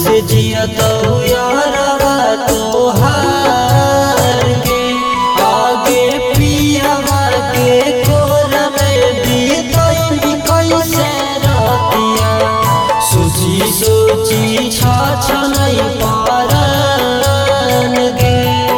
कैसे जियतो यारवा तोहार के आगे पियावा के कोर में बीतई कैसे रतिया सोची सोची छाछनई पारन गे।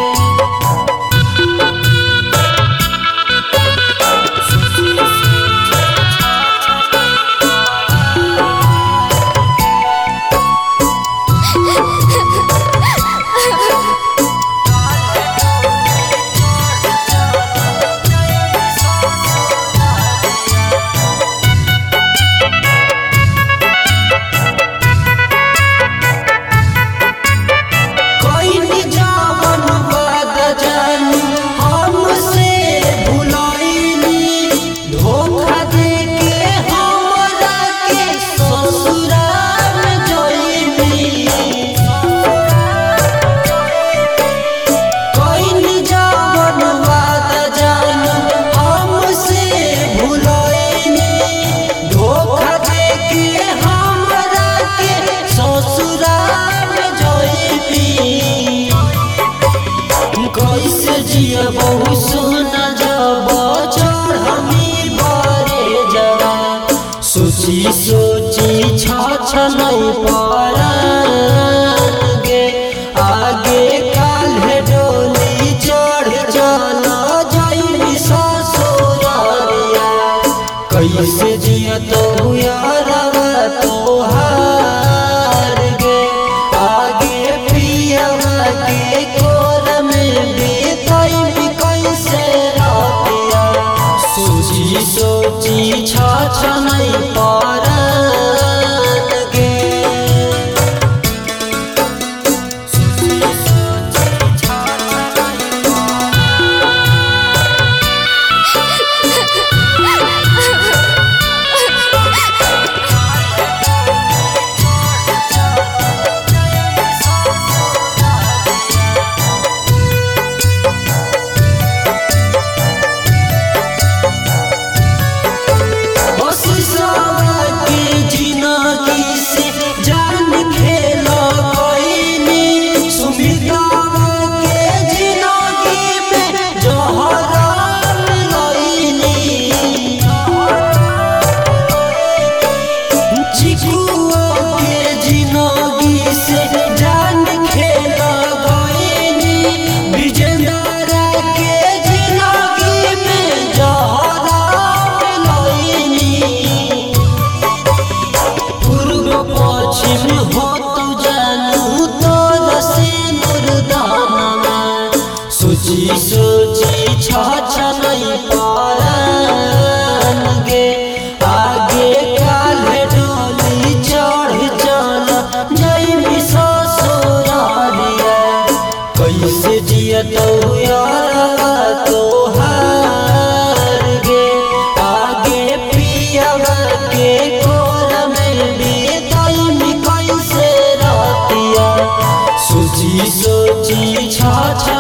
कैसे जिया बहु सोना जब चढ़मी बरे जवा सोची सोची छाछनई पारन गे। आगे काल्हे डोली चढ़ चल जाई ससुरारिया कैसे जिया तो यारवा तोहार गे आगे पियावा के कोर में सोची सोची छाछनई पारन गे। सोची सोची छाछनई पारन गे आगे काल्हे डोली चढ़ चल जाई ससुरारिया कैसे जियतो यारवा तोहार गे आगे पियावा के कोर में बीतई कैसे रतिया सोची सोची छाछ